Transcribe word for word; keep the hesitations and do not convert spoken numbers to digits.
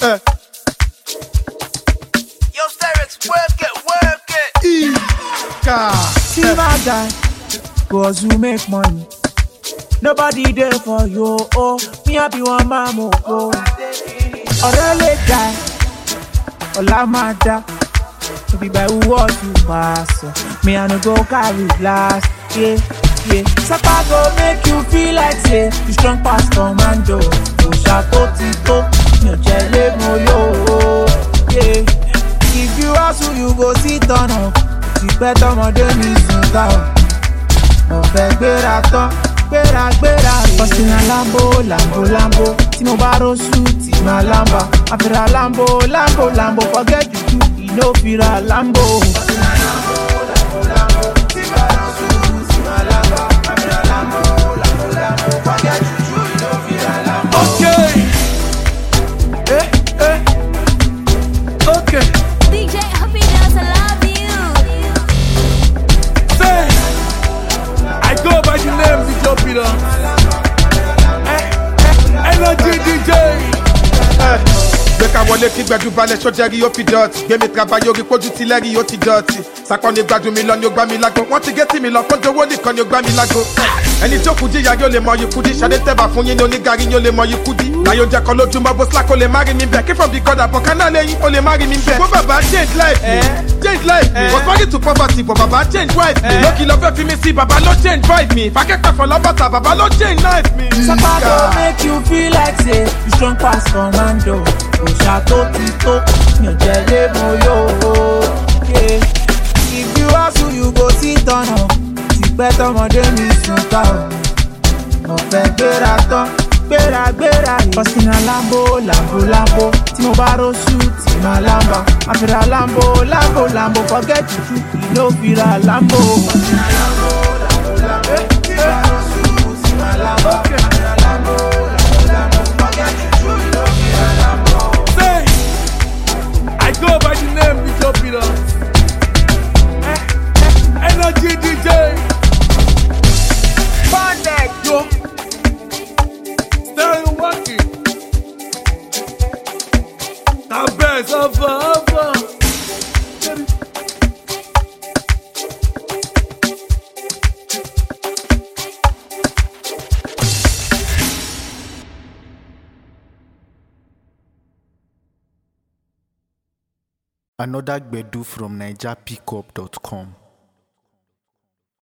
Uh. Yo, Sterix, work it, work it. Ika. See my guy, cause you make money. Nobody there for you, oh. Me I be one man, oh. oh. Already die, all my da. To be by who what you pass. Me I no go carry last, yeah, yeah. Sapa go make you feel like say you strong past commando. You shato tito, no jelly moyo, yeah. If you hustle, you go sit down. It's better more than you sit down. No better tán, gbéra gbéra. Bọ́sìn na Lambo, Lambo, Lambo. Tí mo bá roṣù, tí ma Lamba. Àfẹ́ra Lambo, Lambo, Lambo. Forget you do, you no fira Lambo. Bọ́sìn na Lambo, Lambo, Lambo. Tí mo bá roṣù, tí ma Lamba. Àfẹ́ra Lambo, Lambo, Lambo. Forget you do, you no fira Lambo. Okay. Eh, eh. Okay. D J Happy Dance, I love you. Say, I go by the name D J Peter. Eh, eh, Energy D J. Eh, gbẹ̀ka wọlé kí gbẹ̀dú balẹ̀ sọ́jẹ́rì ó fi dọ̀tí. Gbẹ̀mí trabayé orí pójú ti lẹ́rìí ó ti dọ̀tí. Sàpọ̀ ní gbàdú mi lọ ni ó gbá mi lágbo. Wọ́n ti gé tì mí lọ kó dowó nìkan ni ó gbá mi lágbo. Ẹni tó kù díya yóò lè mọ yìí kudi. Ṣadé tẹ́bà fún yín ní onígàrí yóò lè mọ yìí kudi. Láyé oúnjẹ kan lójúmọ́ bó slack ó lè má rí mi bẹ̀. Kí from the god àbọ̀ kánà lẹ́yìn ó lè má rí mi bẹ̀. Bó bàbá change life mi, change life mi. Was married to poverty but bàbá change wife mi. Lókì lọ fẹ́ fi mi sí bàbá ló change vibe mi. Fàkẹ́kẹ́ fọ̀ lọ́bàtà bàbá ló change life mi. Sapa go make you feel like say you strong past commando. O shato tito, mi ò jẹ̀lé moyo, yeah. If you hustle, you go sit down. Ti pẹ́ tọmọdé mi sùn ká o. Mo fẹ́ gbéra tán, gbéra gbéra. Bọ́sìn na Lambo, Lambo, Lambo. Tí mo bá roṣù, tí ma Lamba. Àfẹ́ra Lambo, Lambo, Lambo. Forget you do, you no fira Lambo. Bọ́sìn na Lambo, Lambo, Lambo. Tí mo bá roṣù, tí ma Lamba. Àfẹ́ra Lambo, Lambo, Lambo. Forget you do, you no fira Lambo. Say, I go by the name D J Peter. Eh, eh, Energy D J. Bandek, Yo. Still working. The best of ever. Another Gbedu from Niger Pickup dot com.